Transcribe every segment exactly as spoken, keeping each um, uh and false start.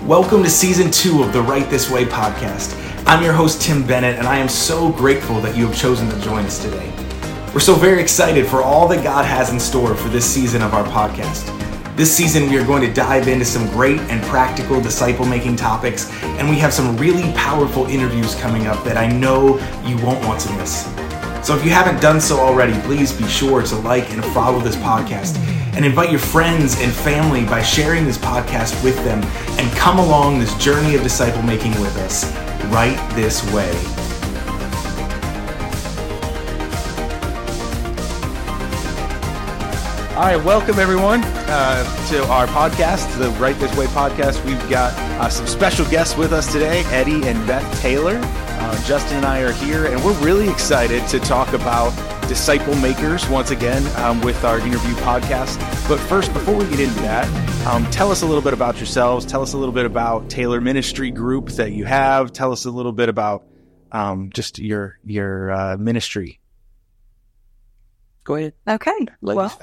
Welcome to season two of the Right This Way podcast. I'm your host, Tim Bennett, and I am so grateful that you have chosen to join us today. We're so very excited for all that God has in store for this season of our podcast. This season, we are going to dive into some great and practical disciple-making topics, and we have some really powerful interviews coming up that I know you won't want to miss. So if you haven't done so already, please be sure to like and follow this podcast, and invite your friends and family by sharing this podcast with them, and come along this journey of disciple making with us, right this way. All right, welcome everyone uh, to our podcast, the Right This Way podcast. We've got uh, some special guests with us today, Eddie and Beth Taylor. Uh, Justin and I are here, and we're really excited to talk about disciple makers once again um, with our interview podcast. But first, before we get into that, um, tell us a little bit about yourselves. Tell us a little bit about Taylor Ministry Group that you have. Tell us a little bit about um, just your your uh, ministry. Go ahead. Okay. Well,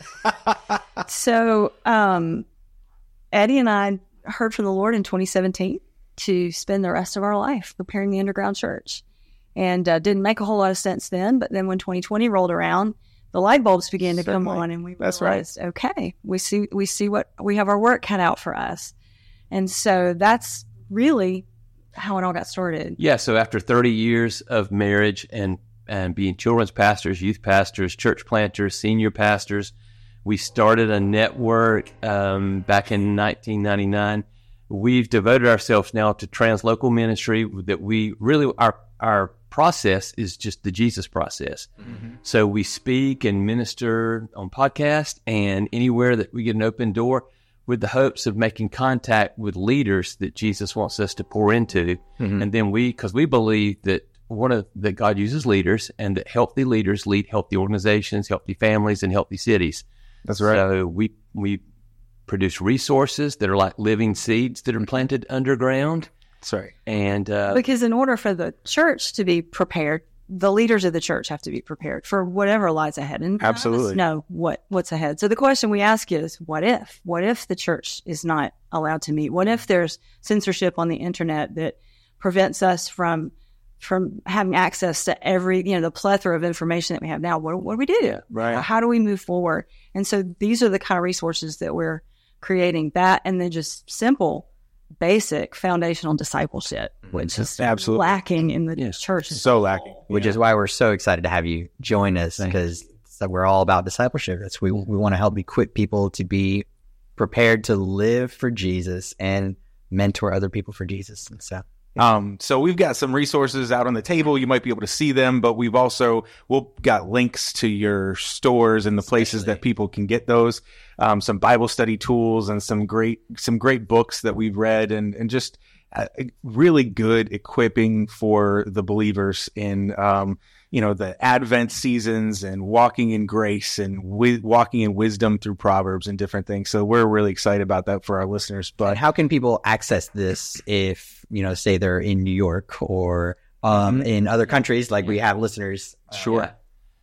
so um, Eddie and I heard from the Lord in twenty seventeen to spend the rest of our life preparing the underground church. And uh, didn't make a whole lot of sense then, but then when twenty twenty rolled around, the light bulbs began to Certainly. come on, and we That's realized, right. okay, we see we see what we have our work cut out for us. And so that's really how it all got started. Yeah, so after thirty years of marriage and and being children's pastors, youth pastors, church planters, senior pastors, we started a network um, back in nineteen ninety-nine. We've devoted ourselves now to translocal ministry. That we really our our process is just the Jesus process. Mm-hmm. So we speak and minister on podcast and anywhere that we get an open door, with the hopes of making contact with leaders that Jesus wants us to pour into. Mm-hmm. And then we, because we believe that one of that God uses leaders, and that healthy leaders lead healthy organizations, healthy families, and healthy cities. That's right. So we we produce resources that are like living seeds that are planted underground. That's right. And uh, because in order for the church to be prepared, the leaders of the church have to be prepared for whatever lies ahead. And absolutely none of us know what, what's ahead. So the question we ask is, what if? What if the church is not allowed to meet? What if there's censorship on the internet that prevents us from from having access to every, you know, the plethora of information that we have now? What, what do we do? Yeah, right. How do we move forward? And so these are the kind of resources that we're creating, that, and then just simple, basic, foundational discipleship, which is absolutely lacking in the yes. church. So lacking. Which yeah. is why we're so excited to have you join us, because so we're all about discipleship. That's we we want to help equip people to be prepared to live for Jesus and mentor other people for Jesus. And so Um, so we've got some resources out on the table. You might be able to see them, but we've also, we've got links to your stores and the places Especially. that people can get those, um, some Bible study tools and some great, some great books that we've read, and, and just uh, really good equipping for the believers in, um, you know, the Advent seasons and walking in grace and wi- walking in wisdom through Proverbs and different things. So we're really excited about that for our listeners. But and how can people access this if, you know, say they're in New York or um, mm-hmm. in other countries, like we have listeners? Uh, sure. Yeah.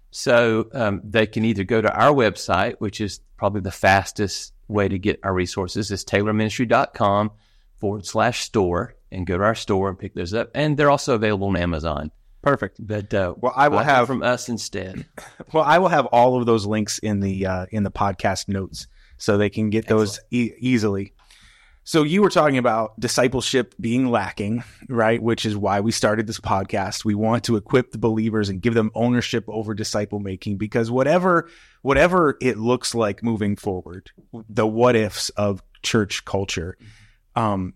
So um, they can either go to our website, which is probably the fastest way to get our resources, is taylorministry.com forward slash store, and go to our store and pick those up. And they're also available on Amazon. Perfect. But uh, well, I will buy have from us instead. Well, I will have all of those links in the uh, in the podcast notes, so they can get those e- easily. So you were talking about discipleship being lacking, right? Which is why we started this podcast. We want to equip the believers and give them ownership over disciple making, because whatever whatever it looks like moving forward, the what ifs of church culture, um,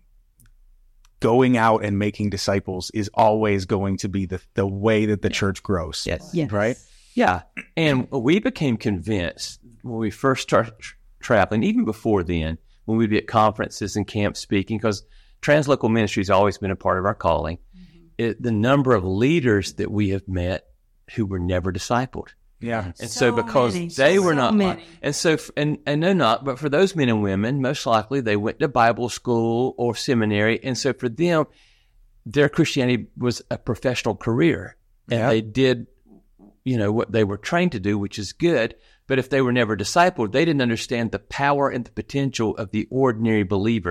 going out and making disciples is always going to be the, the way that the church grows. Yes. Yes. Right? Yeah. And we became convinced when we first started tra- traveling, even before then, when we'd be at conferences and camps speaking, because translocal ministry has always been a part of our calling, mm-hmm. it, the number of leaders that we have met who were never discipled. Yeah. And so, So because many. they were So not, many. and so, and, and no, not, but for those men and women, most likely they went to Bible school or seminary. And so for them, their Christianity was a professional career, and Yeah. they did, you know, what they were trained to do, which is good. But if they were never discipled, they didn't understand the power and the potential of the ordinary believer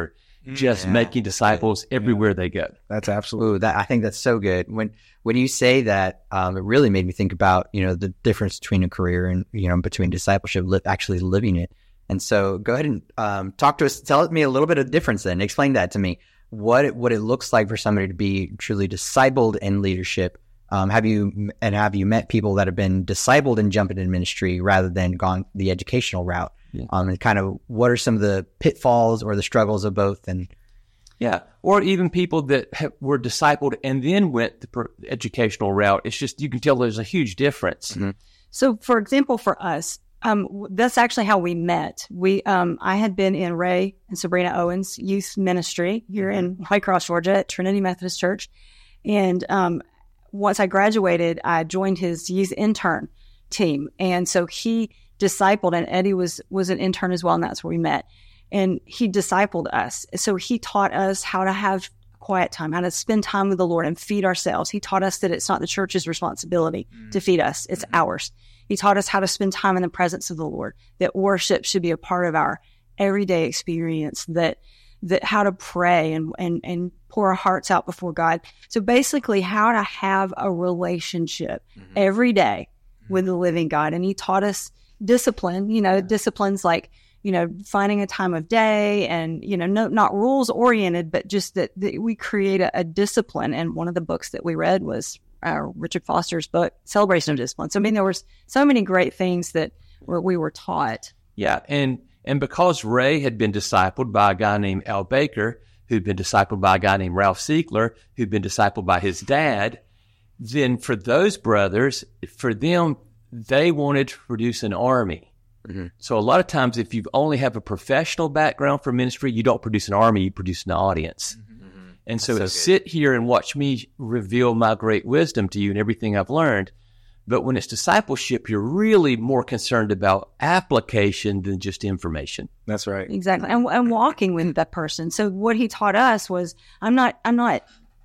just Yeah. making disciples everywhere they go. That's absolutely. Ooh, that I think that's so good. When when you say that, um, it really made me think about, you know, the difference between a career and, you know, between discipleship, li- actually living it. And so go ahead and um, talk to us. Tell me a little bit of difference then. Explain that to me. What it, what it looks like for somebody to be truly discipled in leadership. Um, have you and have you met people that have been discipled and jumping in ministry rather than gone the educational route? Yeah. Um, and kind of what are some of the pitfalls or the struggles of both? And Yeah, or even people that have, were discipled and then went the per- educational route. It's just, you can tell there's a huge difference. Mm-hmm. So, for example, for us, um, that's actually how we met. We, um, I had been in Ray and Sabrina Owens' youth ministry here in White Cross, Georgia, at Trinity Methodist Church. And um, once I graduated, I joined his youth intern team. And so he discipled, and Eddie was was an intern as well, and that's where we met. And he discipled us. So he taught us how to have quiet time, how to spend time with the Lord and feed ourselves. He taught us that it's not the church's responsibility mm-hmm. to feed us, it's mm-hmm. ours. He taught us how to spend time in the presence of the Lord, that worship should be a part of our everyday experience, that that how to pray and, and, and pour our hearts out before God. So basically how to have a relationship mm-hmm. every day mm-hmm. with the living God. And he taught us discipline, you know, disciplines like, you know, finding a time of day and, you know, no, not rules oriented, but just that, that we create a, a discipline. And one of the books that we read was uh, Richard Foster's book, Celebration of Discipline. So, I mean, there was so many great things that were, we were taught. Yeah. And, and because Ray had been discipled by a guy named Al Baker, who'd been discipled by a guy named Ralph Siegler, who'd been discipled by his dad, then for those brothers, for them, they wanted to produce an army. Mm-hmm. So a lot of times, if you only have a professional background for ministry, you don't produce an army, you produce an audience. Mm-hmm. And so, so sit here and watch me reveal my great wisdom to you and everything I've learned. But when it's discipleship, you're really more concerned about application than just information. That's right. Exactly. And, and walking with that person. So what he taught us was, I'm not, I'm not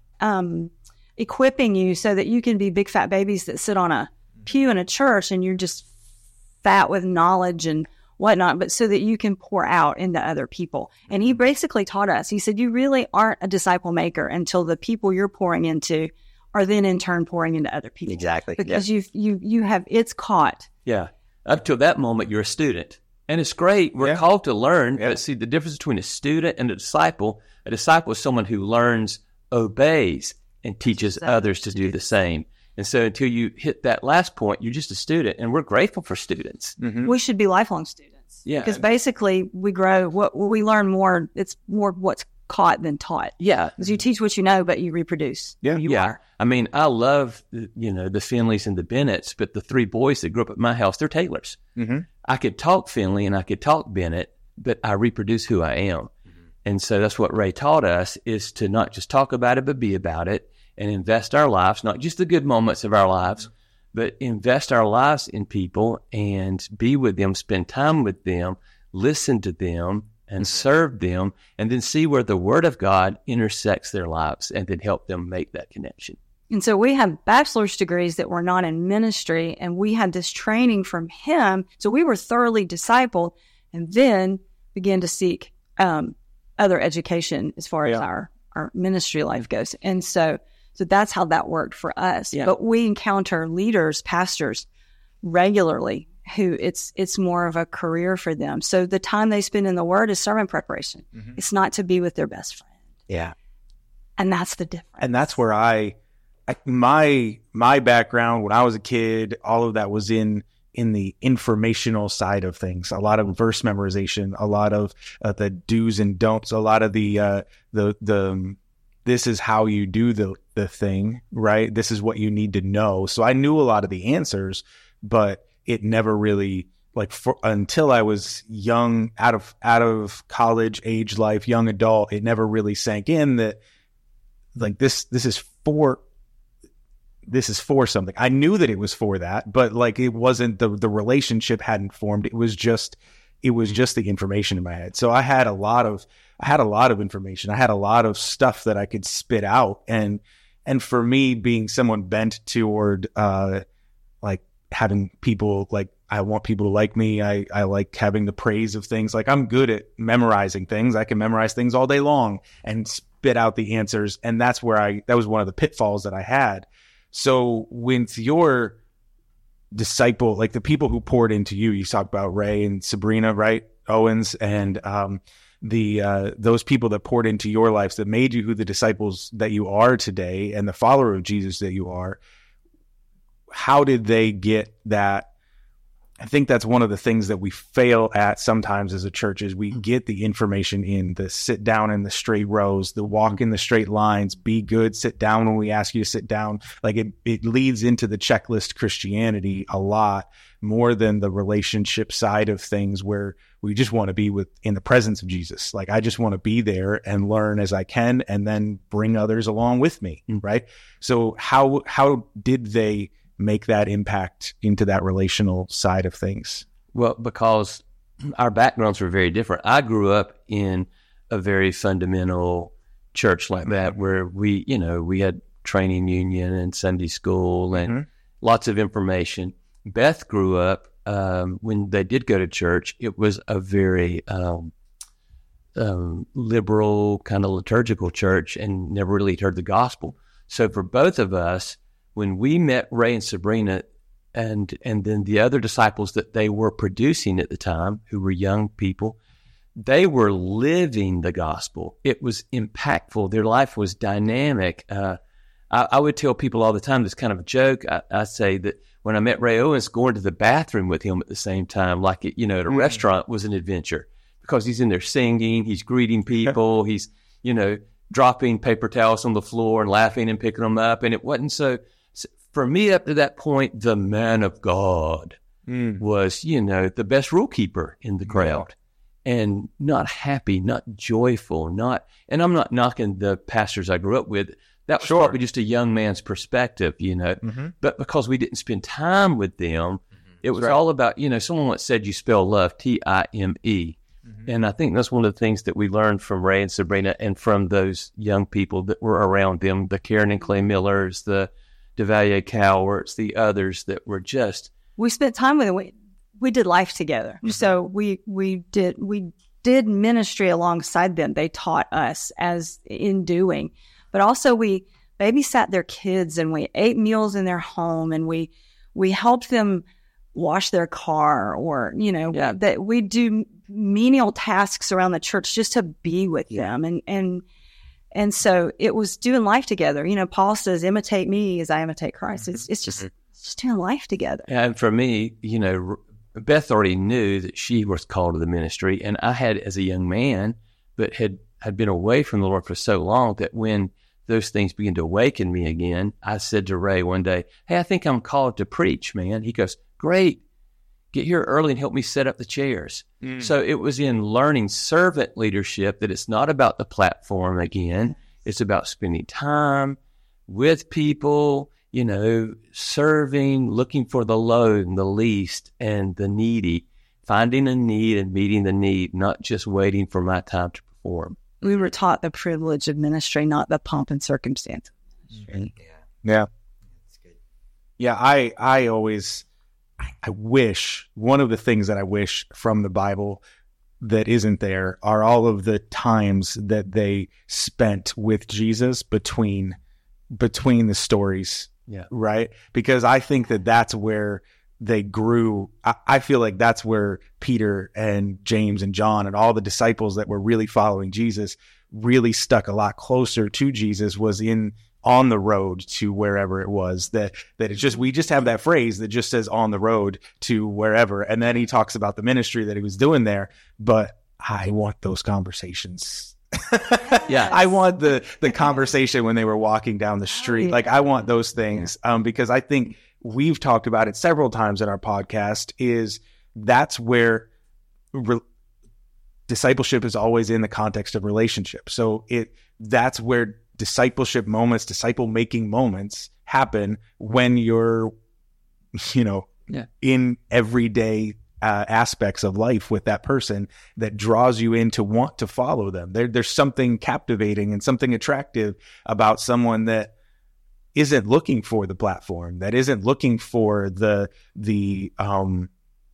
um, equipping you so that you can be big fat babies that sit on a pew in a church and you're just fat with knowledge and whatnot, but so that you can pour out into other people. And he basically taught us, he said, you really aren't a disciple maker until the people you're pouring into are then in turn pouring into other people. Exactly. Because yeah. you've, you, you have, it's caught. Yeah. Up till that moment, you're a student. And it's great. We're yeah. called to learn. Yeah. But see, the difference between a student and a disciple, a disciple is someone who learns, obeys, and teaches So, others to do the same. And so until you hit that last point, you're just a student. And we're grateful for students. Mm-hmm. We should be lifelong students. Yeah. Because basically we grow, what we learn more, it's more what's caught than taught. Yeah. Because you teach what you know, but you reproduce. Yeah. You yeah. are. I mean, I love, you know, the Finleys and the Bennetts, but the three boys that grew up at my house, they're Taylors. Mm-hmm. I could talk Finley and I could talk Bennett, but I reproduce who I am. Mm-hmm. And so that's what Ray taught us, is to not just talk about it, but be about it and invest our lives, not just the good moments of our lives, mm-hmm. but invest our lives in people and be with them, spend time with them, listen to them, and serve them, and then see where the Word of God intersects their lives and then help them make that connection. And so we have bachelor's degrees that were not in ministry, and we had this training from him. So we were thoroughly discipled and then began to seek um, other education as far yeah. as our, our ministry life goes. And so so that's how that worked for us. Yeah. But we encounter leaders, pastors regularly who it's it's more of a career for them. So the time they spend in the Word is sermon preparation. Mm-hmm. It's not to be with their best friend. Yeah. And that's the difference. And that's where I, I my my background when I was a kid, all of that was in in the informational side of things. A lot of verse memorization, a lot of uh, the do's and don'ts, a lot of the uh, the the um, this is how you do the the thing, right? This is what you need to know. So I knew a lot of the answers, but it never really, like, for, until I was young, out of out of college age life, young adult, it never really sank in that, like, this this is for this is for something. I knew that it was for that, but like it wasn't, the the relationship hadn't formed. It was just it was just the information in my head. So I had a lot of I had a lot of information. I had a lot of stuff that I could spit out, and and for me, being someone bent toward uh like having people like I want people to like me. I, I like having the praise of things. Like I'm good at memorizing things. I can memorize things all day long and spit out the answers. And that's where I, that was one of the pitfalls that I had. So with your disciple, like the people who poured into you, you talked about Ray and Sabrina, right? Owens and, um, the, uh, those people that poured into your lives that made you who the disciples that you are today and the follower of Jesus that you are. How did they get that? I think that's one of the things that we fail at sometimes as a church is we get the information in the sit down in the straight rows, the walk in the straight lines, be good, sit down when we ask you to sit down. Like it, it leads into the checklist Christianity a lot more than the relationship side of things where we just want to be with in the presence of Jesus. Like I just want to be there and learn as I can and then bring others along with me. Mm-hmm. Right. So how, how did they make that impact into that relational side of things? Well, because our backgrounds were very different. I grew up in a very fundamental church like that where we, you know, we had training union and Sunday school and mm-hmm. lots of information. Beth grew up, um, when they did go to church, it was a very um, um, liberal kind of liturgical church and never really heard the gospel. So for both of us, when we met Ray and Sabrina and and then the other disciples that they were producing at the time, who were young people, they were living the gospel. It was impactful. Their life was dynamic. Uh, I, I would tell people all the time, this kind of a joke. I, I say that when I met Ray Owens, going to the bathroom with him at the same time, like, it, you know, at a mm-hmm. restaurant was an adventure because he's in there singing, he's greeting people, he's, you know, dropping paper towels on the floor and laughing and picking them up. And it wasn't so... For me, up to that point, the man of God mm. was, you know, the best rule keeper in the crowd yeah. and not happy, not joyful, not, and I'm not knocking the pastors I grew up with. That was sure. probably just a young man's perspective, you know, mm-hmm. but because we didn't spend time with them, mm-hmm. it was right. all about, you know, someone once said you spell love, T I M E. Mm-hmm. And I think that's one of the things that we learned from Ray and Sabrina and from those young people that were around them, the Karen and Clay Millers, the DeValier Cowarts, the others that were just. We spent time with them. We, we did life together. Mm-hmm. So we, we did, we did ministry alongside them. They taught us as in doing, but also we babysat their kids and we ate meals in their home and we, we helped them wash their car or, you know, yeah. that we do menial tasks around the church just to be with yeah. them. And, and, And so it was doing life together. You know, Paul says, imitate me as I imitate Christ. It's it's just, it's just doing life together. And for me, you know, Beth already knew that she was called to the ministry. And I had, as a young man, but had, had been away from the Lord for so long that when those things began to awaken me again, I said to Ray one day, hey, I think I'm called to preach, man. He goes, great. Get here early and help me set up the chairs. Mm. So it was in learning servant leadership that it's not about the platform again. It's about spending time with people, you know, serving, looking for the low and the least and the needy, finding a need and meeting the need, not just waiting for my time to perform. We were taught the privilege of ministry, not the pomp and circumstance. Mm-hmm. Yeah. Yeah. That's good. Yeah. I, I always... I wish, one of the things that I wish from the Bible that isn't there are all of the times that they spent with Jesus between, between the stories. Yeah. Right. Because I think that that's where they grew. I, I feel like that's where Peter and James and John and all the disciples that were really following Jesus really stuck a lot closer to Jesus was in on the road to wherever it was that, that it's just, we just have that phrase that just says on the road to wherever. And then he talks about the ministry that he was doing there, but I want those conversations. Yeah. I want the, the conversation when they were walking down the street. Like I want those things. Um, because I think we've talked about it several times in our podcast is that's where re- discipleship is always in the context of relationship. So it, that's where discipleship moments, disciple making moments happen when you're, you know, yeah. in everyday uh, aspects of life with that person that draws you in to want to follow them. There, there's something captivating and something attractive about someone that isn't looking for the platform, that isn't looking for the, the, um,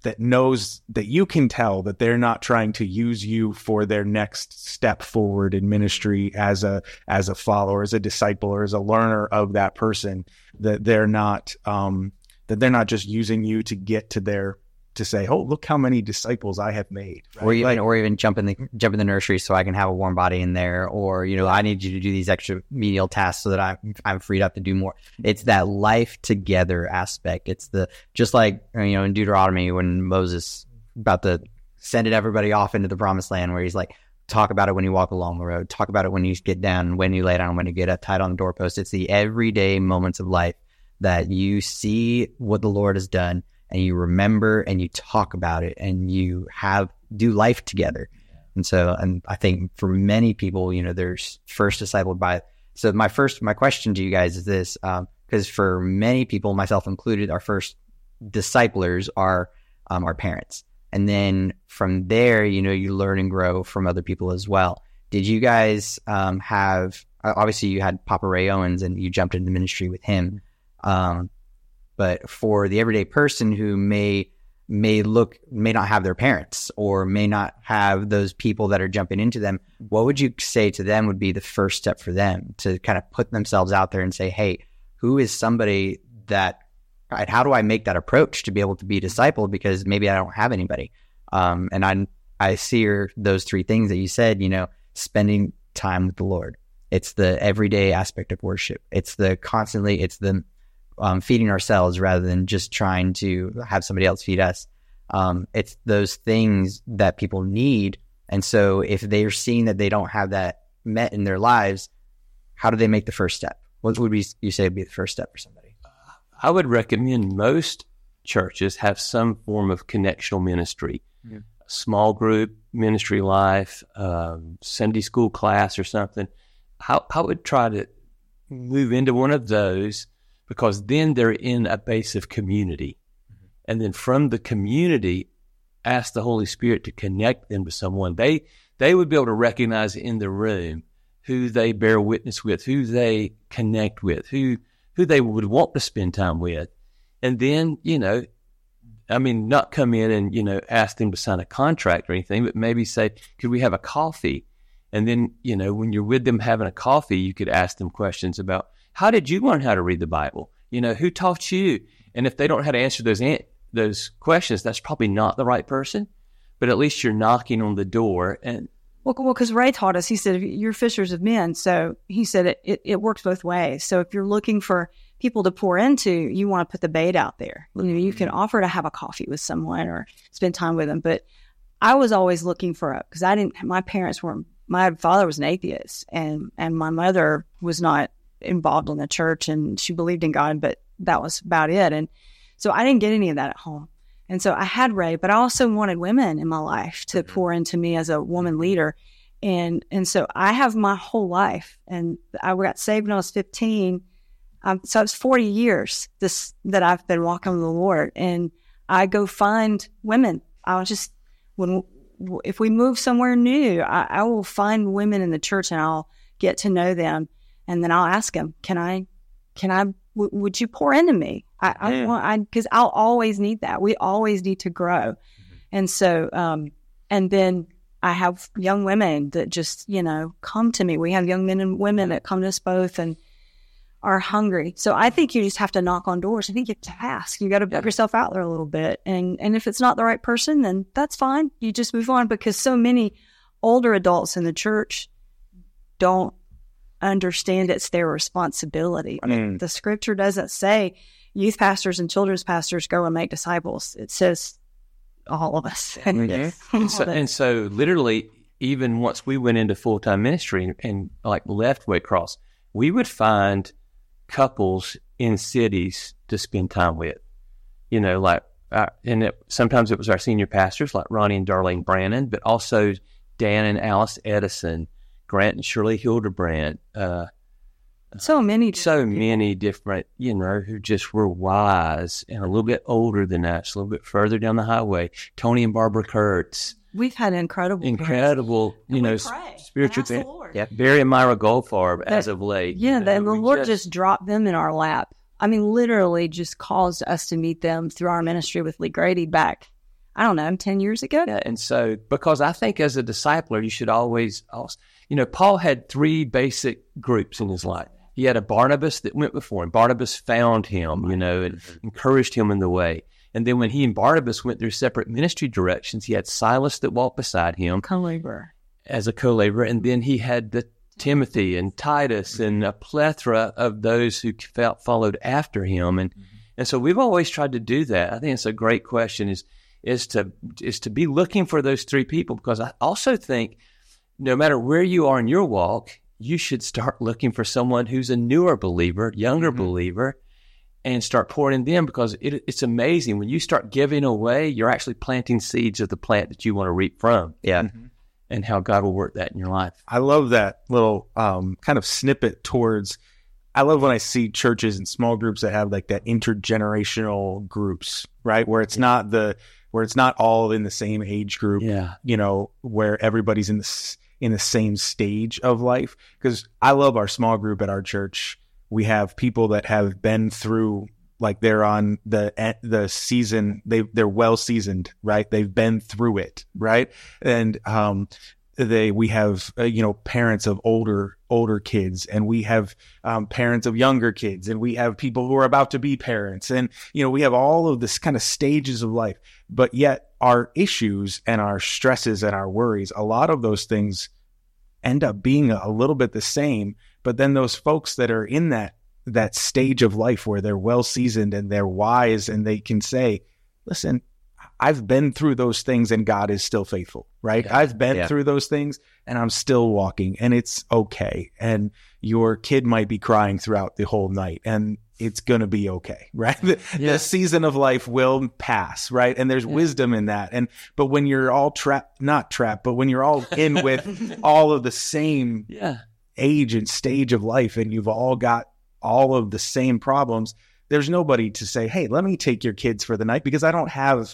that knows that you can tell that they're not trying to use you for their next step forward in ministry as a as a follower, as a disciple, or as a learner of that person, that they're not um, that they're not just using you to get to their to say, oh, look how many disciples I have made. Right? Or even, like, or even jump in the jump in the nursery so I can have a warm body in there. Or, you know, I need you to do these extra menial tasks so that I'm I'm freed up to do more. It's that life together aspect. It's the just like, you know, in Deuteronomy when Moses about to send everybody off into the promised land, where he's like, talk about it when you walk along the road, talk about it when you get down, when you lay down, when you get up, tight on the doorpost. It's the everyday moments of life that you see what the Lord has done, and you remember and you talk about it and you have do life together. And so, and I think for many people, you know, there's first discipled by, so my first, my question to you guys is this, um, because for many people, myself included, our first disciplers are um, our parents. And then from there, you know, you learn and grow from other people as well. Did you guys um, have, obviously you had Papa Ray Owens and you jumped into ministry with him. Um, But for the everyday person who may may look may not have their parents or may not have those people that are jumping into them, what would you say to them would be the first step for them to kind of put themselves out there and say, hey, who is somebody that, right, how do I make that approach to be able to be discipled, because maybe I don't have anybody? Um, and I I see your, those three things that you said, you know, spending time with the Lord. It's the everyday aspect of worship. It's the constantly, it's the Um, feeding ourselves rather than just trying to have somebody else feed us. Um, it's those things that people need. And so if they're seeing that they don't have that met in their lives, how do they make the first step? What would we, you say would be the first step for somebody? I would recommend most churches have some form of connectional ministry, yeah. Small group, ministry life, um, Sunday school class or something. I, I would try to move into one of those, because then they're in a base of community. Mm-hmm. And then from the community, ask the Holy Spirit to connect them to someone. They they would be able to recognize in the room who they bear witness with, who they connect with, who who they would want to spend time with. And then, you know, I mean, not come in and, you know, ask them to sign a contract or anything, but maybe say, could we have a coffee? And then, you know, when you're with them having a coffee, you could ask them questions about, how did you learn how to read the Bible? You know, who taught you? And if they don't know how to answer those an- those questions, that's probably not the right person. But at least you're knocking on the door. And well, well, because Ray taught us, he said, you're fishers of men. So he said it, it, it works both ways. So if you're looking for people to pour into, you want to put the bait out there. You know, you can offer to have a coffee with someone or spend time with them. But I was always looking for a, because I didn't, my parents were, my father was an atheist, and, and my mother was not involved in the church, and she believed in God, but that was about it. And so I didn't get any of that at home. And so I had Ray, but I also wanted women in my life to pour into me as a woman leader. And and so I have my whole life, and I got saved when I was fifteen. Um, so it's forty years this that I've been walking with the Lord, and I go find women. I was just, when if we move somewhere new, I, I will find women in the church, and I'll get to know them. And then I'll ask them, can I, can I, w- would you pour into me? I, I want, I, cause I'll always need that. We always need to grow. Mm-hmm. And so, um, and then I have young women that just, you know, come to me. We have young men and women that come to us both and are hungry. So I think you just have to knock on doors. I think you have to ask. You got to put yourself out there a little bit. And, and if it's not the right person, then that's fine. You just move on, because so many older adults in the church don't understand it's their responsibility. I mean, mm. the scripture doesn't say youth pastors and children's pastors go and make disciples. It says all of us. And, mm-hmm. and, so, and so literally, even once we went into full-time ministry and, and like left Waycross, we would find couples in cities to spend time with, you know, like, uh, and it, sometimes it was our senior pastors like Ronnie and Darlene Brannon, but also Dan and Alice Edison, Grant and Shirley Hildebrand, uh, so many, so many different, you know, who just were wise and a little bit older than us, a little bit further down the highway. Tony and Barbara Kurtz. We've had incredible, incredible, parents. you know, pray, spiritual. Yeah, Barry and Myra Goldfarb that, as of late. Yeah, you know, the Lord just, just dropped them in our lap. I mean, literally just caused us to meet them through our ministry with Lee Grady back I don't know, ten years ago. Yeah, and so, because I think as a discipler, you should always, also, you know, Paul had three basic groups in his life. He had a Barnabas that went before him. Barnabas found him, you know, and encouraged him in the way. And then when he and Barnabas went their separate ministry directions, he had Silas that walked beside him. Co-laborer. As a co-laborer. And then he had the Timothy and Titus and a plethora of those who felt, followed after him. And, and so we've always tried to do that. I think it's a great question is, is to, is to be looking for those three people, because I also think no matter where you are in your walk, you should start looking for someone who's a newer believer, younger mm-hmm. believer, and start pouring in them, because it, it's amazing. When you start giving away, you're actually planting seeds of the plant that you want to reap from. Yeah. Mm-hmm. And how God will work that in your life. I love that little um, kind of snippet towards, I love when I see churches and small groups that have like that intergenerational groups, right? Where it's not the, where it's not all in the same age group, yeah. you know, where everybody's in the, in the same stage of life. Because I love our small group at our church. We have people that have been through, like they're on the the season, they they're well seasoned, right? They've been through it, right? And um, they we have uh, you know parents of older older kids, and we have um, parents of younger kids, and we have people who are about to be parents, and you know we have all of this kind of stages of life. But yet our issues and our stresses and our worries, a lot of those things end up being a, a little bit the same. But then those folks that are in that that stage of life where they're well seasoned and they're wise and they can say, listen, I've been through those things and God is still faithful, right? Yeah. I've been yeah. through those things and I'm still walking, and it's okay. And your kid might be crying throughout the whole night and it's going to be okay, right? The, yeah. the season of life will pass, right? And there's yeah. wisdom in that. And, but when you're all trapped, not trapped, but when you're all in with all of the same yeah. age and stage of life, and you've all got all of the same problems, there's nobody to say, hey, let me take your kids for the night, because I don't have,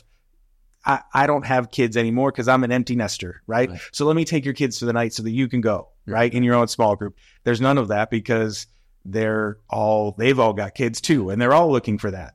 I, I don't have kids anymore because I'm an empty nester, right? right? So let me take your kids for the night so that you can go, right? In your own small group. There's none of that, because they're all, they've all got kids too, and they're all looking for that.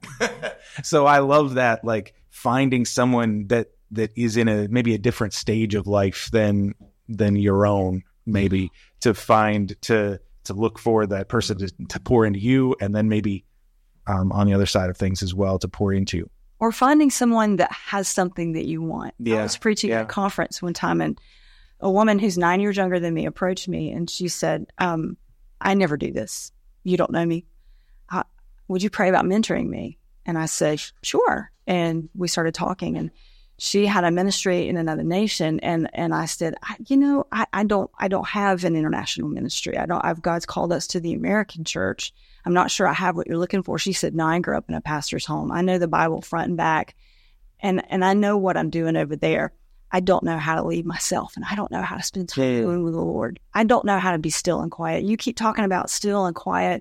So I love that, like finding someone that, that is in a, maybe a different stage of life than, than your own, maybe to find, to, to look for that person to, to pour into you, and then maybe um, on the other side of things as well to pour into. Or finding someone that has something that you want. Yeah. I was preaching yeah. at a conference one time, and a woman who's nine years younger than me approached me, and she said, um, I never do this. You don't know me. I, would you pray about mentoring me? And I said, sure. And we started talking, and she had a ministry in another nation. And, and I said, I, you know, I, I don't, I don't have an international ministry. I don't, I've, God's called us to the American church. I'm not sure I have what you're looking for. She said, no, I grew up in a pastor's home. I know the Bible front and back, and, and I know what I'm doing over there. I don't know how to lead myself, and I don't know how to spend time yeah. with the Lord. I don't know how to be still and quiet. You keep talking about still and quiet.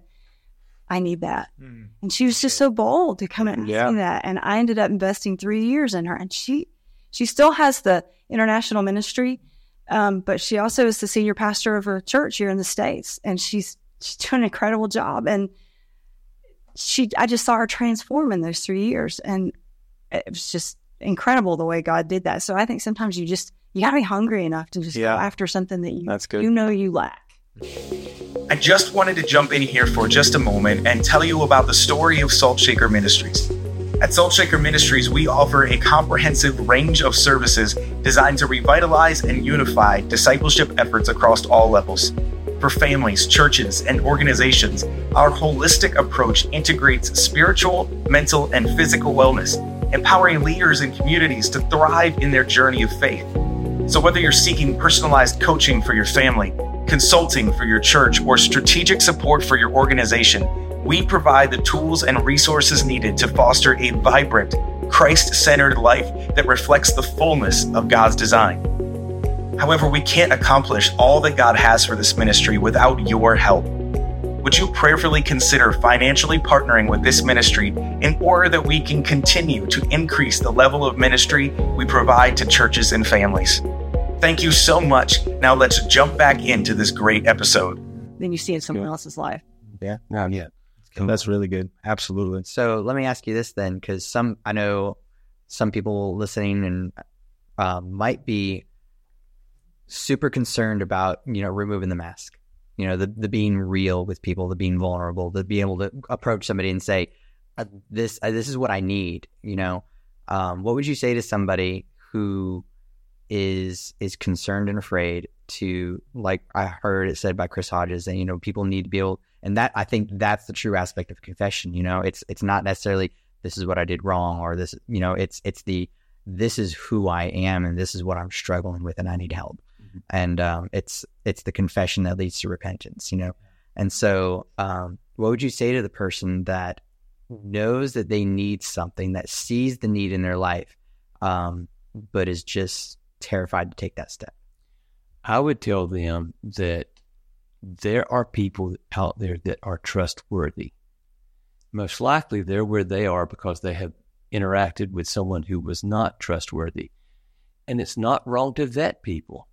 I need that. Mm. And she was just so bold to come and yeah. ask me that. And I ended up investing three years in her. And she she still has the international ministry, um, but she also is the senior pastor of a church here in the States. And she's, she's doing an incredible job. And she I just saw her transform in those three years. And it was just incredible the way God did that. So I think sometimes you just, you got to be hungry enough to just yeah. go after something that you, That's good. you know you lack. I just wanted to jump in here for just a moment and tell you about the story of Salt Shaker Ministries. At Salt Shaker Ministries, we offer a comprehensive range of services designed to revitalize and unify discipleship efforts across all levels. For families, churches, and organizations, our holistic approach integrates spiritual, mental, and physical wellness, empowering leaders and communities to thrive in their journey of faith. So whether you're seeking personalized coaching for your family, consulting for your church, or strategic support for your organization, we provide the tools and resources needed to foster a vibrant, Christ-centered life that reflects the fullness of God's design. However, we can't accomplish all that God has for this ministry without your help. Would you prayerfully consider financially partnering with this ministry in order that we can continue to increase the level of ministry we provide to churches and families? Thank you so much. Now let's jump back into this great episode. Then you see in someone else's life. Yeah. No, yeah. That's really good. Absolutely. So let me ask you this then, because some, I know some people listening and uh, might be super concerned about, you know, removing the mask, you know, the, the being real with people, the being vulnerable, the being able to approach somebody and say, uh, this, uh, this is what I need, you know. Um, what would you say to somebody who is, is concerned and afraid to, like I heard it said by Chris Hodges, and, you know, people need to be able, and that, I think that's the true aspect of confession. You know, it's, it's not necessarily, this is what I did wrong, or this, you know, it's, it's the, this is who I am, and this is what I'm struggling with, and I need help. Mm-hmm. And, um, it's, it's the confession that leads to repentance, you know? And so, um, what would you say to the person that knows that they need something, that sees the need in their life, um, but is just terrified to take that step? I would tell them that there are people out there that are trustworthy. Most likely they're where they are because they have interacted with someone who was not trustworthy. And it's not wrong to vet people.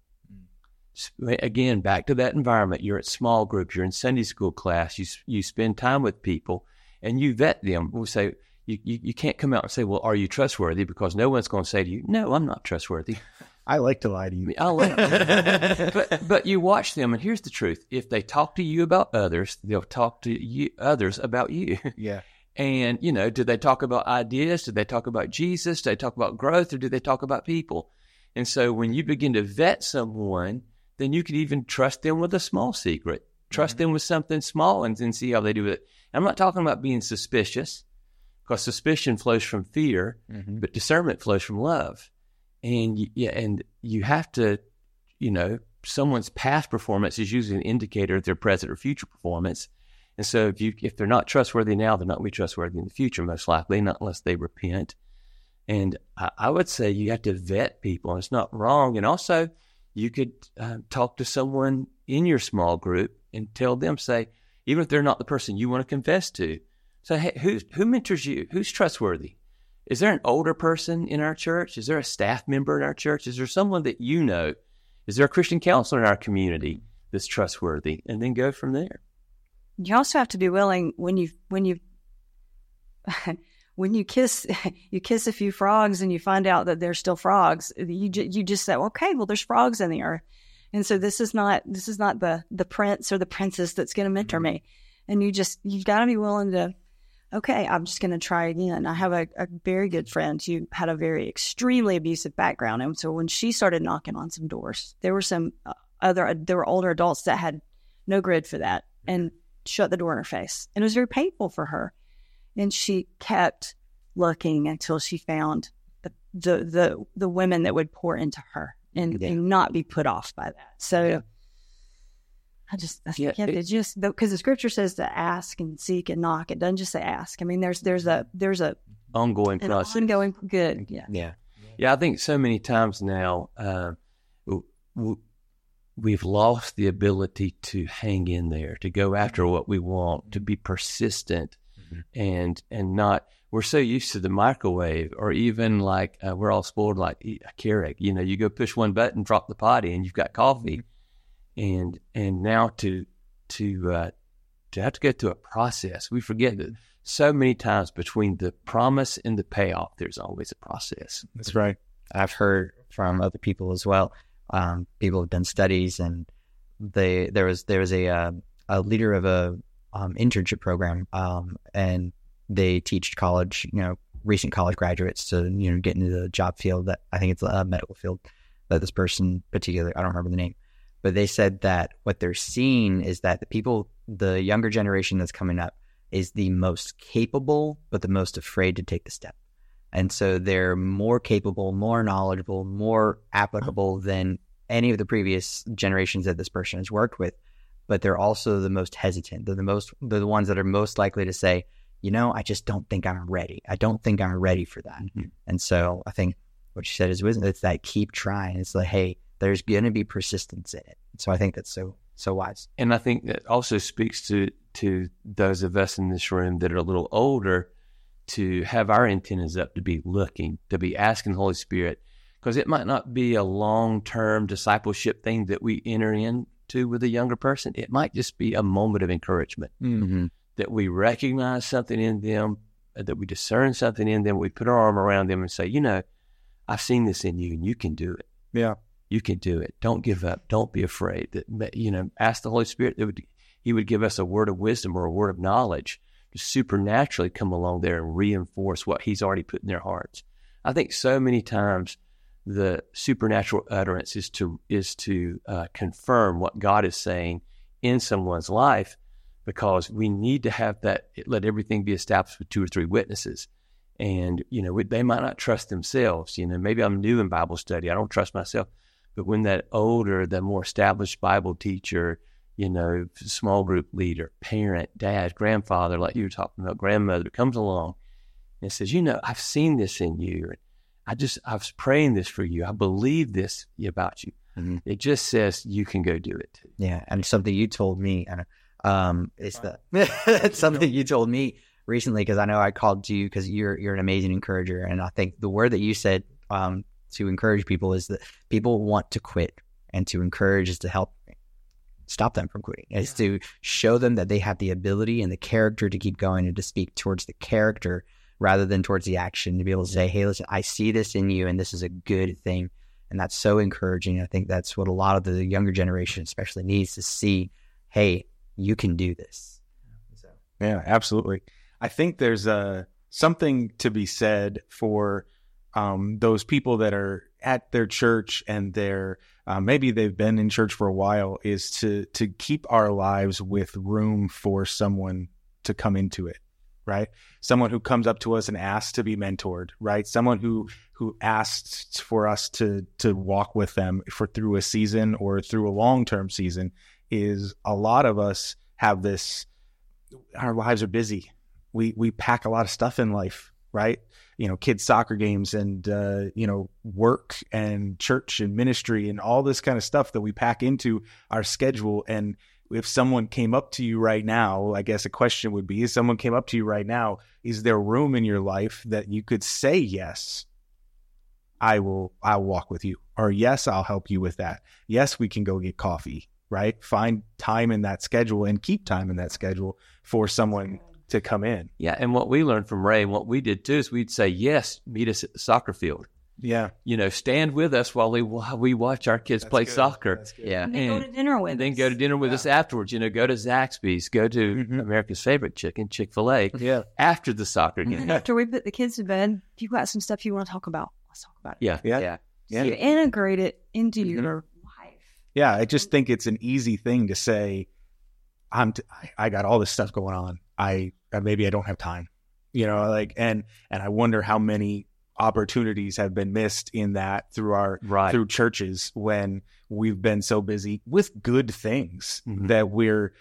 Mm. Again, back to that environment. You're at small groups, you're in Sunday school class, you you spend time with people, and you vet them. We say, you, you, you can't come out and say, well, are you trustworthy? Because no one's going to say to you, no, I'm not trustworthy. I like to lie to you. I like but, but you watch them, and here's the truth. If they talk to you about others, they'll talk to you, others about you. Yeah. And, you know, do they talk about ideas? Do they talk about Jesus? Do they talk about growth? Or do they talk about people? And so when you begin to vet someone, then you can even trust them with a small secret. Trust mm-hmm. them with something small and then see how they do it. I'm not talking about being suspicious, because suspicion flows from fear, mm-hmm. but discernment flows from love. And you, yeah, and you have to, you know, someone's past performance is usually an indicator of their present or future performance. And so if you if they're not trustworthy now, they're not going to be trustworthy in the future, most likely, not unless they repent. And I, I would say you have to vet people, and it's not wrong. And also, you could uh, talk to someone in your small group and tell them, say, even if they're not the person you want to confess to, say, hey, who who mentors you? Who's trustworthy? Is there an older person in our church? Is there a staff member in our church? Is there someone that you know? Is there a Christian counselor in our community that's trustworthy? And then go from there. You also have to be willing, when you when you when you kiss you kiss a few frogs and you find out that they're still frogs, you ju- you just say, okay, well, there's frogs in the earth, and so this is not this is not the the prince or the princess that's going to mentor me, and you just you've got to be willing to. Okay, I'm just going to try again. I have a, a very good friend who had a very extremely abusive background. And so when she started knocking on some doors, there were some other, there were older adults that had no grid for that and shut the door in her face. And it was very painful for her. And she kept looking until she found the the the, the women that would pour into her and, yeah. and not be put off by that. So yeah. I just, I yeah, it just, because the scripture says to ask and seek and knock. It doesn't just say ask. I mean, there's, there's a, there's a ongoing process. Ongoing, good. Yeah. Yeah. Yeah. I think so many times now, uh, w- we've lost the ability to hang in there, to go after what we want, to be persistent mm-hmm. and, and not, we're so used to the microwave, or even like, uh, we're all spoiled like a Keurig. You know, you go push one button, drop the potty, and you've got coffee. And and now to to uh, to have to go through a process, we forget that so many times between the promise and the payoff, there's always a process. That's right. I've heard from other people as well. Um, people have done studies, and they there was there was a uh, a leader of a um, internship program, um, and they teach college, you know, recent college graduates to you know get into the job field that I think it's a medical field that this person particularly, I don't remember the name. But they said that what they're seeing is that the people, the younger generation that's coming up, is the most capable, but the most afraid to take the step. And so they're more capable, more knowledgeable, more applicable than any of the previous generations that this person has worked with. But they're also the most hesitant. They're the most, they're the ones that are most likely to say, you know, I just don't think I'm ready. I don't think I'm ready for that. Mm-hmm. And so I think what you said is wisdom. It's that keep trying. It's like, hey, there's going to be persistence in it. So I think that's so so wise. And I think that also speaks to to those of us in this room that are a little older, to have our antennas up, to be looking, to be asking the Holy Spirit, because it might not be a long-term discipleship thing that we enter into with a younger person. It might just be a moment of encouragement, mm-hmm. that we recognize something in them, that we discern something in them. We put our arm around them and say, you know, I've seen this in you and you can do it. Yeah. You can do it. Don't give up. Don't be afraid. That, you know, ask the Holy Spirit that would, he would give us a word of wisdom or a word of knowledge to supernaturally come along there and reinforce what he's already put in their hearts. I think so many times the supernatural utterance is to, is to uh, confirm what God is saying in someone's life, because we need to have that, let everything be established with two or three witnesses. And, you know, they might not trust themselves. You know, maybe I'm new in Bible study. I don't trust myself. But when that older, the more established Bible teacher, you know, small group leader, parent, dad, grandfather, like you were talking about, grandmother, comes along and says, you know, I've seen this in you. I just, I was praying this for you. I believe this about you. Mm-hmm. It just says you can go do it too. Yeah. And something you told me, and um, is that it's something you told me recently, because I know I called you because you're you're an amazing encourager, and I think the word that you said um, to encourage people is that people want to quit, and to encourage is to help stop them from quitting. It's yeah. to show them that they have the ability and the character to keep going, and to speak towards the character rather than towards the action. To be able to say, "Hey, listen, I see this in you, and this is a good thing," and that's so encouraging. I think that's what a lot of the younger generation, especially, needs to see. Hey, you can do this. So. Yeah, absolutely. I think there's a, something to be said for um, those people that are at their church and they're uh, maybe they've been in church for a while, is to to keep our lives with room for someone to come into it, right? Someone who comes up to us and asks to be mentored, right? Someone who who asks for us to to walk with them for through a season or through a long-term season. Is a lot of us have this, our lives are busy. We we pack a lot of stuff in life, right? You know, kids' soccer games and, uh, you know, work and church and ministry and all this kind of stuff that we pack into our schedule. And if someone came up to you right now, I guess a question would be, if someone came up to you right now, is there room in your life that you could say, yes, I will, I'll walk with you, or yes, I'll help you with that. Yes, we can go get coffee. Right? Find time in that schedule and keep time in that schedule for someone to come in. Yeah. And what we learned from Ray, and what we did too, is we'd say, yes, meet us at the soccer field. Yeah. You know, stand with us while we while we watch our kids That's play good. soccer. Yeah. And then go to dinner with and then us. go to dinner with yeah. us afterwards. You know, go to Zaxby's, go to mm-hmm. America's favorite chicken, Chick-fil-A, yeah. after the soccer game. And after we put the kids to bed, if you've got some stuff you want to talk about, let's talk about it. Yeah. Yeah. Yeah. Yeah. So you integrate it into Mm-hmm. your life. Yeah. I just think it's an easy thing to say, I'm, t- I got all this stuff going on. I, uh, maybe I don't have time, you know, like, and, and I wonder how many opportunities have been missed in that through our, Right. through churches, when we've been so busy with good things Mhm. that we're,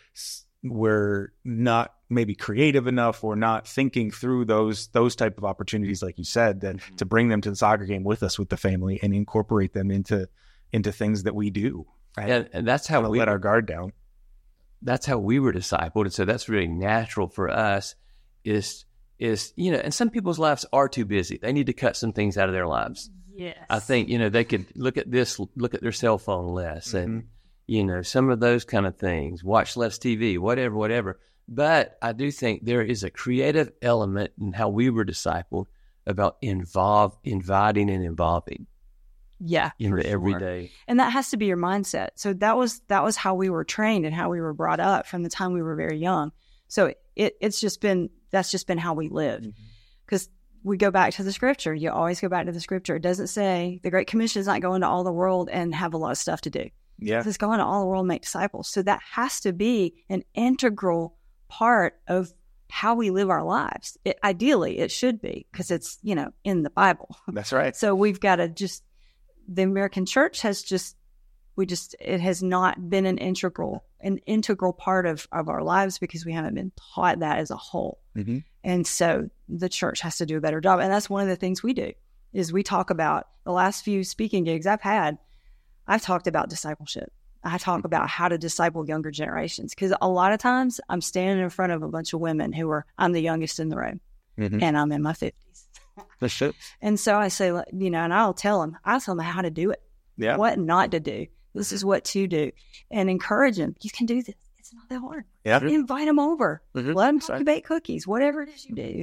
we're not maybe creative enough, or not thinking through those, those type of opportunities, like you said, that Mhm. to bring them to the soccer game with us, with the family, and incorporate them into, into things that we do. Right? And, and that's how How we let our guard down. that's how we were discipled. And so that's really natural for us is, is, you know, and some people's lives are too busy. They need to cut some things out of their lives. Yes. I think, you know, they could look at this, look at their cell phone less and, you know, some of those kind of things, watch less T V, whatever, whatever. But I do think there is a creative element in how we were discipled about involve, inviting and involving Yeah. in for the sure. everyday. And that has to be your mindset. So that was that was how we were trained and how we were brought up from the time we were very young. So it it's just been that's just been how we lived. Because we go back to the scripture. You always go back to the scripture. It doesn't say the Great Commission is not go into all the world and have a lot of stuff to do. Yeah. It's go into all the world and make disciples. So that has to be an integral part of how we live our lives. It, ideally, it should be, because it's, you know, in the Bible. That's right. So we've got to just, the American church has just, we just, it has not been an integral, an integral part of, of our lives, because we haven't been taught that as a whole. Mm-hmm. And so the church has to do a better job. And that's one of the things we do, is we talk about the last few speaking gigs I've had. I've talked about discipleship. I talk about how to disciple younger generations, because a lot of times I'm standing in front of a bunch of women who are, I'm the youngest in the room, Mm-hmm. and I'm in my fifties. That's it. And so I say, you know, and I'll tell them, I'll tell them how to do it, Yeah. what not to do. This is what to do, and encourage them. You can do this. It's not that hard. Yeah. Invite them over. Mhm. Let them That's right. help you bake cookies, whatever it is you do.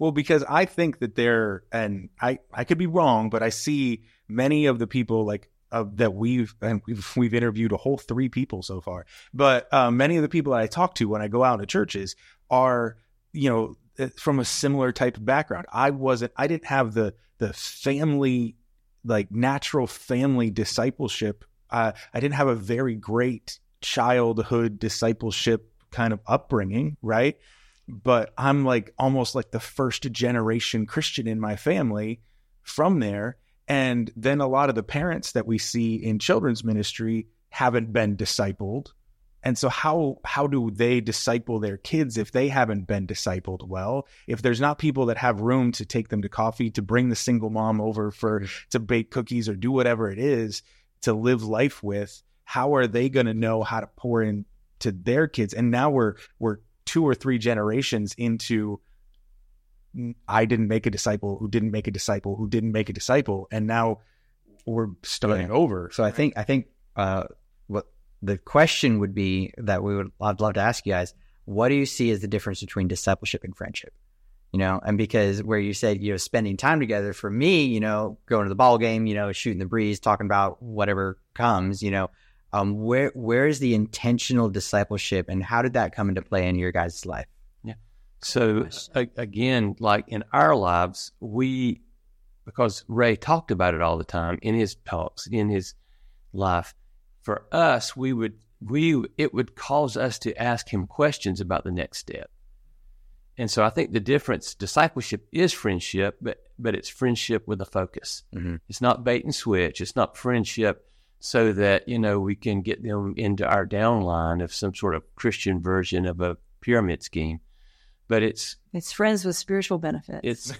Well, because I think that there, and I, I could be wrong, but I see many of the people like uh, that we've, and we've, we've interviewed a whole three people so far, but uh, many of the people that I talk to when I go out to churches are, you know, from a similar type of background. I wasn't, I didn't have the, the family, like natural family discipleship. Uh, I didn't have a very great childhood discipleship kind of upbringing, right? But I'm like almost like the first generation Christian in my family from there. And then a lot of the parents that we see in children's ministry haven't been discipled. And so how how do they disciple their kids if they haven't been discipled well? If there's not people that have room to take them to coffee, to bring the single mom over for to bake cookies or do whatever it is to live life with, how are they going to know how to pour into their kids? And now we're we're two or three generations into I didn't make a disciple who didn't make a disciple who didn't make a disciple, and now we're starting yeah. over. So I think I think uh, what the question would be that we would I'd love to ask you guys: what do you see as the difference between discipleship and friendship? You know, and because where you said you know spending time together, for me, you know, going to the ball game, you know, shooting the breeze, talking about whatever comes, you know. Um, where where is the intentional discipleship, and how did that come into play in your guys' life? Yeah. So a- again, like in our lives, we, because Ray talked about it all the time in his talks, in his life. For us, we would we it would cause us to ask him questions about the next step. And so I think the difference, discipleship is friendship, but but it's friendship with a focus. Mm-hmm. It's not bait and switch. It's not friendship so that, you know, we can get them into our downline of some sort of Christian version of a pyramid scheme. But it's... It's friends with spiritual benefits. It's...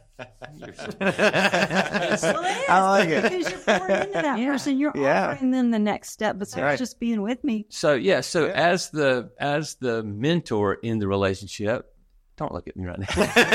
I like it. Because you're pouring into that Yeah. person. You're Yeah. offering them the next step besides Right. just being with me. So, yeah, so Yeah. as the as the mentor in the relationship, don't look at me right now.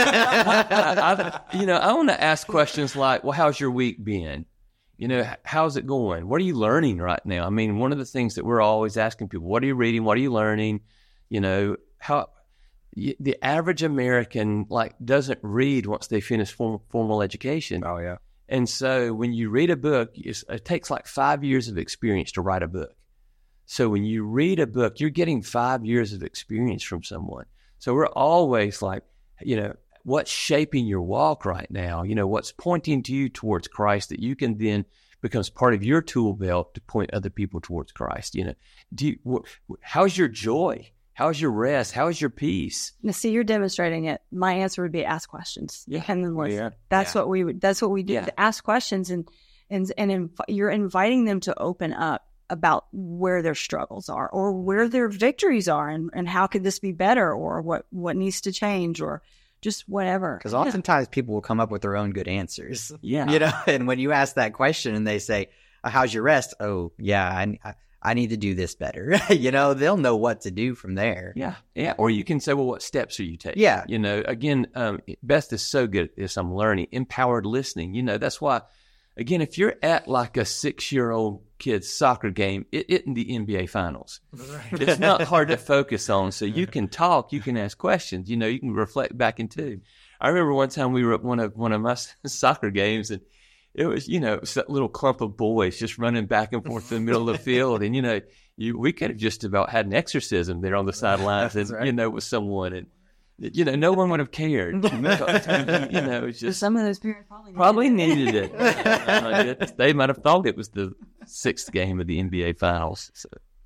I, I, you know, I want to ask questions like, well, how's your week been? You know, h- how's it going? What are you learning right now? I mean, one of the things that we're always asking people, what are you reading? What are you learning? You know, how y- the average American like doesn't read once they finish form, formal education. Oh, yeah. And so when you read a book, it's, it takes like five years of experience to write a book. So when you read a book, you're getting five years of experience from someone. So we're always like, you know, what's shaping your walk right now? You know, what's pointing to you towards Christ that you can then becomes part of your tool belt to point other people towards Christ. You know, do you, wh- how's your joy? How's your rest? How's your peace? Now, see, you're demonstrating it. My answer would be ask questions. Yeah. And then listen. Yeah. That's Yeah. what we would, that's what we do. Yeah. To ask questions and, and, and inv- you're inviting them to open up about where their struggles are or where their victories are and, and how could this be better or what, what needs to change or just whatever. Because oftentimes people will come up with their own good answers. Yeah. You know, and when you ask that question and they say, uh, how's your rest? Oh, yeah, I, I, I need to do this better. You know, they'll know what to do from there. Yeah. Yeah. Or you can say, well, what steps are you taking? Yeah. You know, again, um, Beth is so good at this. I'm learning empowered listening. You know, that's why, again, if you're at like a six year old kid's soccer game, it isn't the N B A finals. It's not hard to focus on. So you can talk, you can ask questions, you know, you can reflect back into. I remember one time we were at one of, one of my soccer games and it was, you know, it was that little clump of boys just running back and forth in the middle of the field. And, you know, you, we could have just about had an exorcism there on the sidelines and, right. you know, with someone and, you know, no one would have cared. You know, it's just Some of those parents probably probably needed it. needed it. They might have thought it was the sixth game of the N B A Finals. So,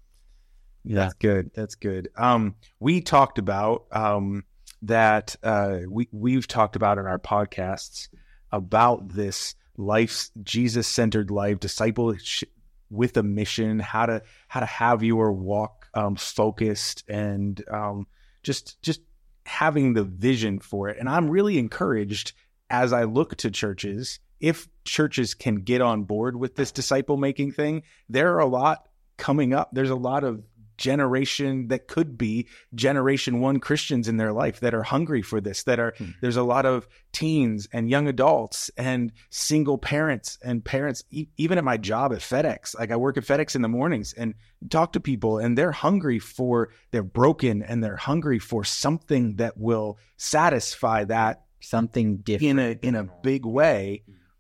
yeah, That's good. That's good. Um, we talked about um, that. Uh, we we've talked about in our podcasts about this life, Jesus-centered life, discipleship with a mission. How to how to have your walk um, focused and um, just just having the vision for it. And I'm really encouraged as I look to churches. If churches can get on board with this disciple making thing, there are a lot coming up. There's a lot of generation that could be generation one Christians in their life that are hungry for this, that are, hmm. there's a lot of teens and young adults and single parents and parents, e- even at my job at FedEx, like I work at FedEx in the mornings and talk to people and they're hungry for, they're broken and they're hungry for something that will satisfy that something different in a in a big way.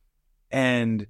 And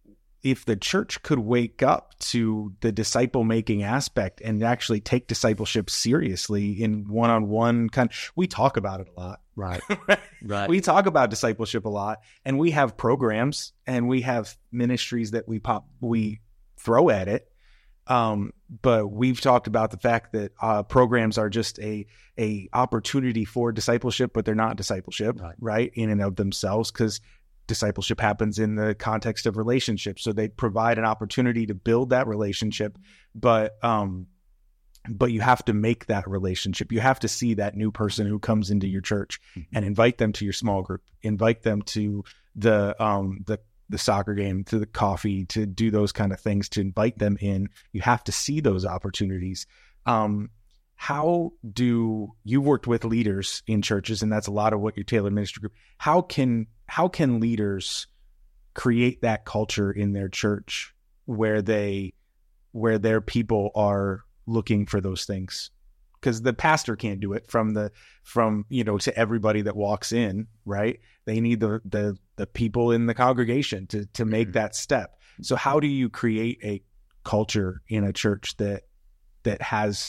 if the church could wake up to the disciple making aspect and actually take discipleship seriously in one-on-one kind, we talk about it a lot. Right. Right. We talk about discipleship a lot, and we have programs and we have ministries that we pop, we throw at it. Um, but we've talked about the fact that uh, programs are just a a opportunity for discipleship, but they're not discipleship, right, right in and of themselves, because discipleship happens in the context of relationships. So they provide an opportunity to build that relationship, but um, but you have to make that relationship. You have to see that new person who comes into your church and invite them to your small group, invite them to the um the the soccer game, to the coffee, to do those kind of things, to invite them in. You have to see those opportunities. Um, how do you worked with leaders in churches, and that's a lot of what your Taylor Ministry Group, how can, how can leaders create that culture in their church where they, where their people are looking for those things? Because the pastor can't do it from the, from, you know, to everybody that walks in, right? They need the, the, the people in the congregation to, to make mm-hmm. that step. So how do you create a culture in a church that, that has,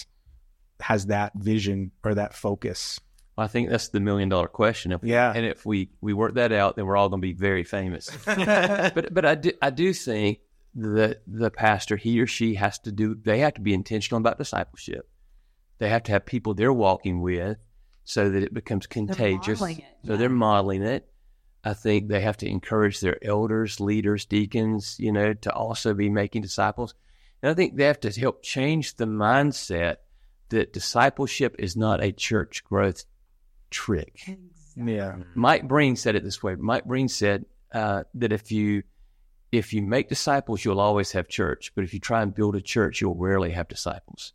has that vision or that focus? Well, I think that's the million dollar question. If, yeah. And if we, we work that out, then we're all going to be very famous. but, but I do, I do think that the pastor, he or she has to do, they have to be intentional about discipleship. They have to have people they're walking with so that it becomes contagious. They're it. So yeah. they're modeling it. I think they have to encourage their elders, leaders, deacons, you know, to also be making disciples. And I think they have to help change the mindset that discipleship is not a church growth trick. Exactly. Yeah. Mike Breen said it this way. Mike Breen said uh, that if you if you make disciples, you'll always have church. But if you try and build a church, you'll rarely have disciples.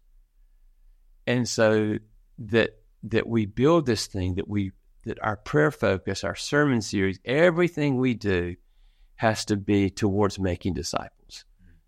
And so that that we build this thing, that we that our prayer focus, our sermon series, everything we do has to be towards making disciples.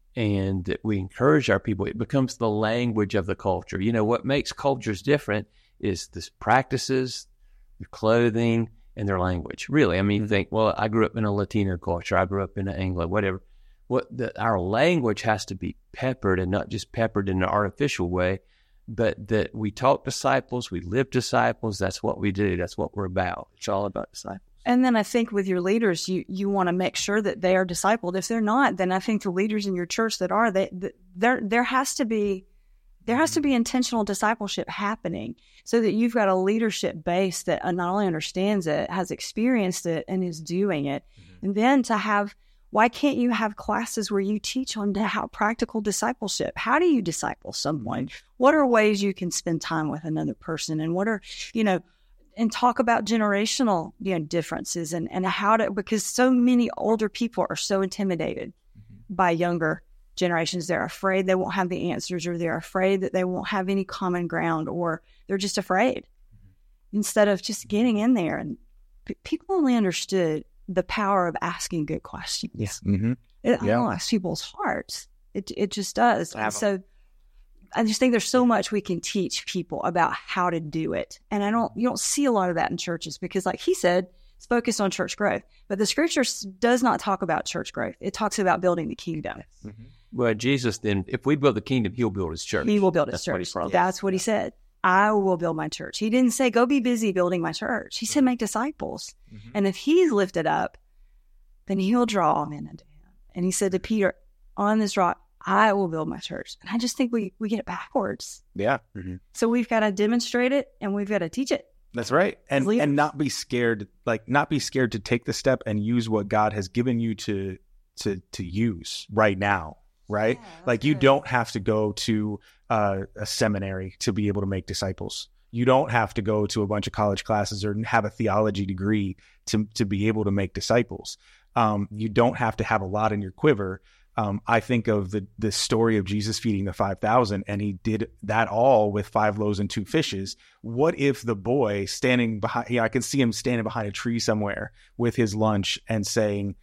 And that we encourage our people. It becomes the language of the culture. You know, what makes cultures different is the practices, the clothing, and their language. Really, I mean, you think, well, I grew up in a Latino culture. I grew up in an Anglo, whatever. What the, our language has to be peppered, and not just peppered in an artificial way, but that we talk disciples, we live disciples. That's what we do. That's what we're about. It's all about disciples. And then I think with your leaders, you, you want to make sure that they are discipled. If they're not, then I think the leaders in your church that are, they, there, there has to be, there has to be intentional discipleship happening so that you've got a leadership base that not only understands it, has experienced it, and is doing it. Mm-hmm. And then to have, why can't you have classes where you teach on how practical discipleship? How do you disciple someone? What are ways you can spend time with another person? And what are, you know, and talk about generational, you know, differences and, and how to, because so many older people are so intimidated mm-hmm. by younger generations. They're afraid they won't have the answers, or they're afraid that they won't have any common ground, or they're just afraid mm-hmm. instead of just getting in there. And p- people only understood the power of asking good questions. Yeah. Mm-hmm. It yeah. unlocks people's hearts. It it just does. And so I just think there's so much we can teach people about how to do it. And I don't, you don't see a lot of that in churches because, like he said, it's focused on church growth. But the scripture does not talk about church growth. It talks about building the kingdom. Mm-hmm. Well, Jesus, then, if we build the kingdom, he'll build his church. He will build his That's church. What That's what he said. I will build my church. He didn't say, go be busy building my church. He said, make disciples. Mm-hmm. And if he's lifted up, then he'll draw all men unto him. And he said to Peter, on this rock, I will build my church. And I just think we, we get it backwards. Yeah. Mm-hmm. So we've got to demonstrate it and we've got to teach it. That's right. And and not be scared, like not be scared to take the step and use what God has given you to to to use right now. Right. Yeah, like you good. Don't have to go to uh, a seminary to be able to make disciples. You don't have to go to a bunch of college classes or have a theology degree to to be able to make disciples. Um, you don't have to have a lot in your quiver. Um, I think of the the story of Jesus feeding the five thousand, and he did that all with five loaves and two fishes. What if the boy standing behind, you know, I can see him standing behind a tree somewhere with his lunch and saying,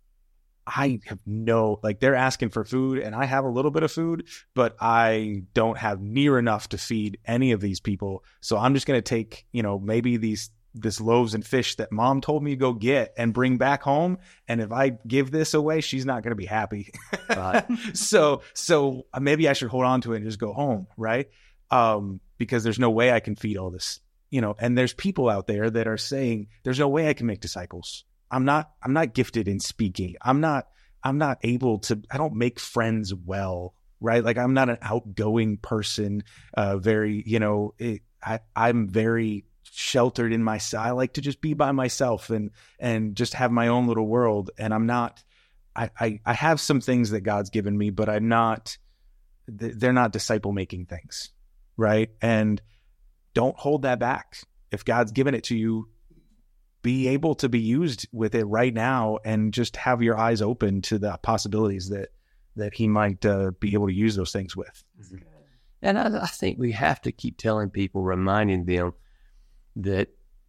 I have no, like they're asking for food and I have a little bit of food, but I don't have near enough to feed any of these people. So I'm just going to take, you know, maybe these this loaves and fish that mom told me to go get and bring back home. And if I give this away, she's not going to be happy. Right. so, so maybe I should hold on to it and just go home. Right. Um, because there's no way I can feed all this, you know, and there's people out there that are saying there's no way I can make disciples. I'm not, I'm not gifted in speaking. I'm not, I'm not able to, I don't make friends well. Right. Like I'm not an outgoing person. Uh, very, you know, it, I, I'm very sheltered in myself. I like to just be by myself and, and just have my own little world. And I'm not, I, I, I have some things that God's given me, but I'm not, they're not disciple making things. Right. And don't hold that back. If God's given it to you, be able to be used with it right now and just have your eyes open to the possibilities that, that he might uh, be able to use those things with. And I, I think we have to keep telling people, reminding them that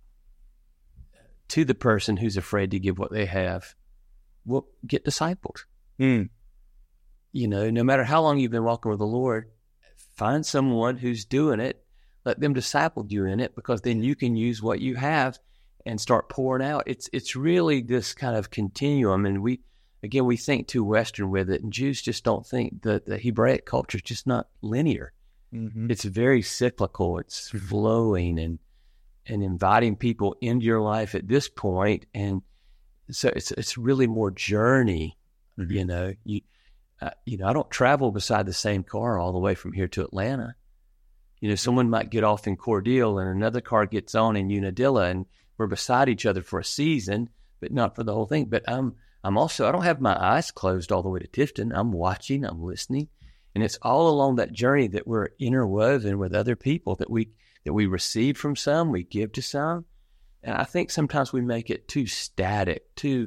to the person who's afraid to give what they have, well, get discipled. Mm. You know, no matter how long you've been walking with the Lord, find someone who's doing it, let them disciple you in it, because then you can use what you have and start pouring out. It's it's really this kind of continuum. And we, again, we think too Western with it, and Jews just don't think that the Hebraic culture is just not linear. Mm-hmm. It's very cyclical. It's flowing and and inviting people into your life at this point. And so it's it's really more journey. Mm-hmm. You know, you uh, you know, I don't travel beside the same car all the way from here to Atlanta. You know, someone might get off in Cordele and another car gets on in Unadilla, and we're beside each other for a season, but not for the whole thing. But I'm I'm also, I don't have my eyes closed all the way to Tifton. I'm watching, I'm listening. And it's all along that journey that we're interwoven with other people, that we that we receive from some, we give to some. And I think sometimes we make it too static, too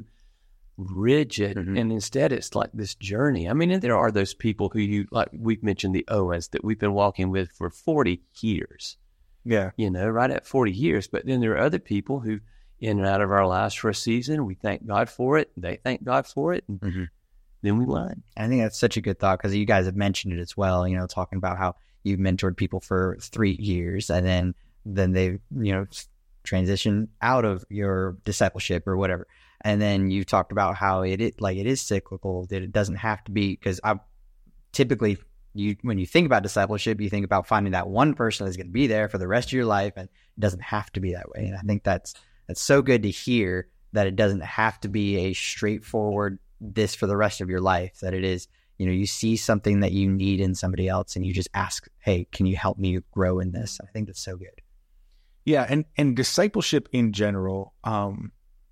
rigid, mm-hmm. and instead it's like this journey. I mean, and there are those people who you, like we've mentioned the Owens, that we've been walking with for forty years. Yeah. You know, right at forty years. But then there are other people who in and out of our lives for a season, we thank God for it, they thank God for it, and mm-hmm. then we learn. I think that's such a good thought, because you guys have mentioned it as well, you know, talking about how you've mentored people for three years and then then they, you know, transition out of your discipleship or whatever. And then you talked about how it, it like it is cyclical, that it doesn't have to be, because I typically you when you think about discipleship, you think about finding that one person that's going to be there for the rest of your life, and it doesn't have to be that way. And I think that's that's so good to hear, that it doesn't have to be a straightforward this for the rest of your life, that it is, you know, you see something that you need in somebody else and you just ask, hey, can you help me grow in this? I think that's so good. Yeah. And, and discipleship in general um,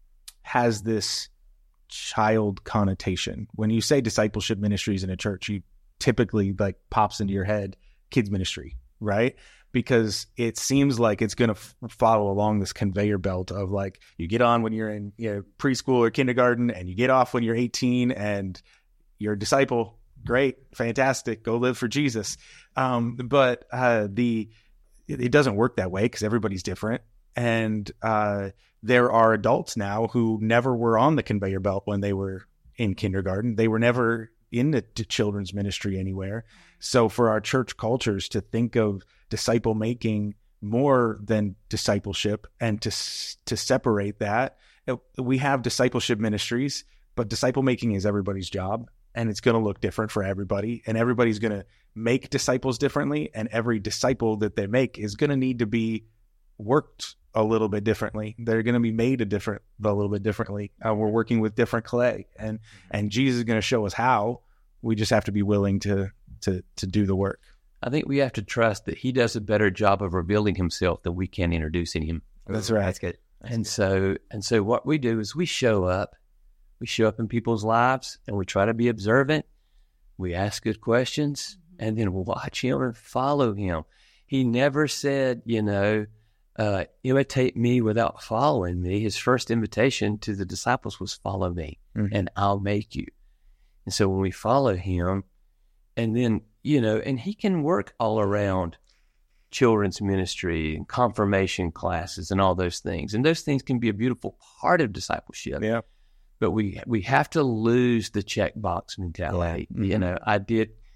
has this child connotation. When you say discipleship ministries in a church, you typically like pops into your head kids ministry, right? Because it seems like it's going to f- follow along this conveyor belt of like, you get on when you're in you know, preschool or kindergarten, and you get off when you're eighteen, and you're a disciple. Great, fantastic, go live for Jesus. Um, but uh, the it, it doesn't work that way, because everybody's different. And uh, there are adults now who never were on the conveyor belt when they were in kindergarten. They were never in the children's ministry anywhere. So for our church cultures to think of disciple making more than discipleship, and to to separate that, we have discipleship ministries, but disciple making is everybody's job, and it's going to look different for everybody, and everybody's going to make disciples differently, and every disciple that they make is going to need to be worked a little bit differently. They're going to be made a different a little bit differently. Uh, we're working with different clay, and and Jesus is going to show us how. We just have to be willing to to to do the work. I think we have to trust that he does a better job of revealing himself than we can introducing him. That's right. That's good. That's and good. so and so what we do is we show up. We show up in people's lives, and we try to be observant. We ask good questions, and then we'll watch him and follow him. He never said, you know, uh, imitate me without following me. His first invitation to the disciples was follow me, mm-hmm. and I'll make you. And so when we follow him, and then, you know, and he can work all around children's ministry and confirmation classes and all those things. And those things can be a beautiful part of discipleship. Yeah. But we we have to lose the checkbox mentality. Yeah. Mm-hmm. You know, I did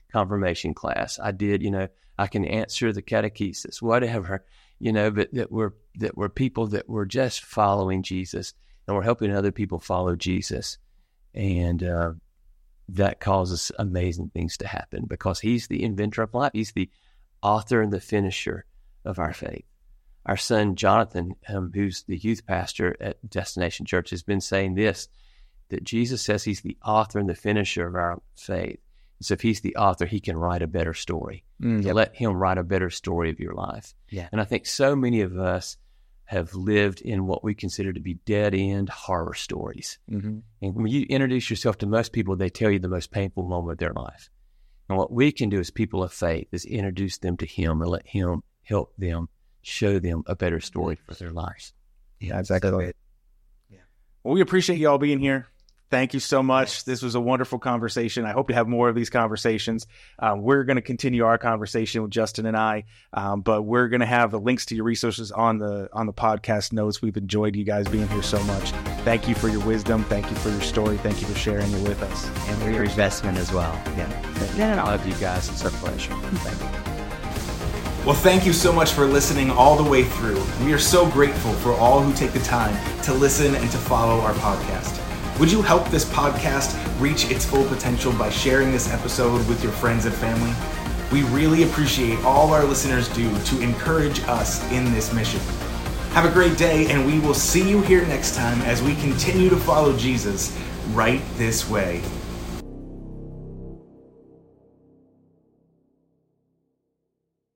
confirmation class. I did, you know, I can answer the catechesis, whatever, you know, but that we're, that we're people that were just following Jesus, and we're helping other people follow Jesus. And uh, that causes amazing things to happen because he's the inventor of life. He's the author and the finisher of our faith. Our son, Jonathan, um, who's the youth pastor at Destination Church, has been saying this, that Jesus says he's the author and the finisher of our faith. So if he's the author, he can write a better story. Mm, yep. Let him write a better story of your life. Yeah. And I think so many of us have lived in what we consider to be dead-end horror stories. Mm-hmm. And when you introduce yourself to most people, they tell you the most painful moment of their life. And what we can do as people of faith is introduce them to him and let him help them, show them a better story for their lives. Yeah, exactly. Right. Yeah. Well, we appreciate you all being here. Thank you so much. This was a wonderful conversation. I hope to have more of these conversations. Um, we're going to continue our conversation with Justin and I, um, but we're going to have the links to your resources on the on the podcast notes. We've enjoyed you guys being here so much. Thank you for your wisdom. Thank you for your story. Thank you for sharing it with us. And for your investment as well. Yeah. No, no, no. I love you guys. It's a pleasure. Thank you. Well, thank you so much for listening all the way through. We are so grateful for all who take the time to listen and to follow our podcast. Would you help this podcast reach its full potential by sharing this episode with your friends and family? We really appreciate all our listeners do to encourage us in this mission. Have a great day, and we will see you here next time as we continue to follow Jesus right this way.